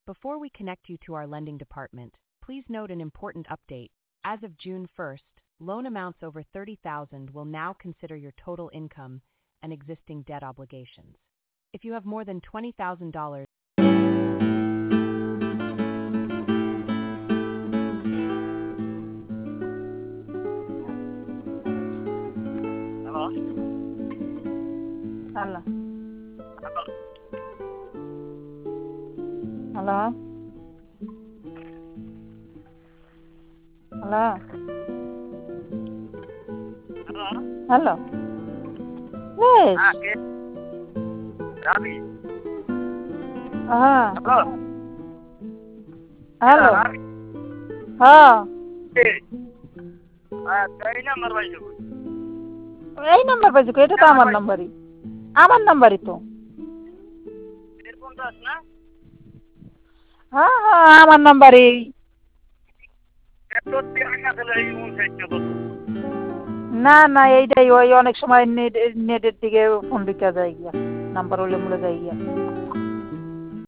Before we connect you to our lending department, please note an important update. As of June 1st, loan amounts over $30,000 will now consider your total income and existing debt obligations. If you have more than $20,000, Hello. Hello. Hello. Hello. Yes. Ravi. Hello. Hello. हाँ कई number पाइছো এই number পাইছো এটা তো আমার নাম্বারই তো এরকম দাস না হ্যাঁ হ্যাঁ আমার নাম্বারই এত টাকা দিলে এই মন চাইছে কত না না এইটাই ওই অনেক সময় নেটের দিকে ফোন ঢুকে যায় গিয়া নাম্বার হলে মরে যায় গিয়া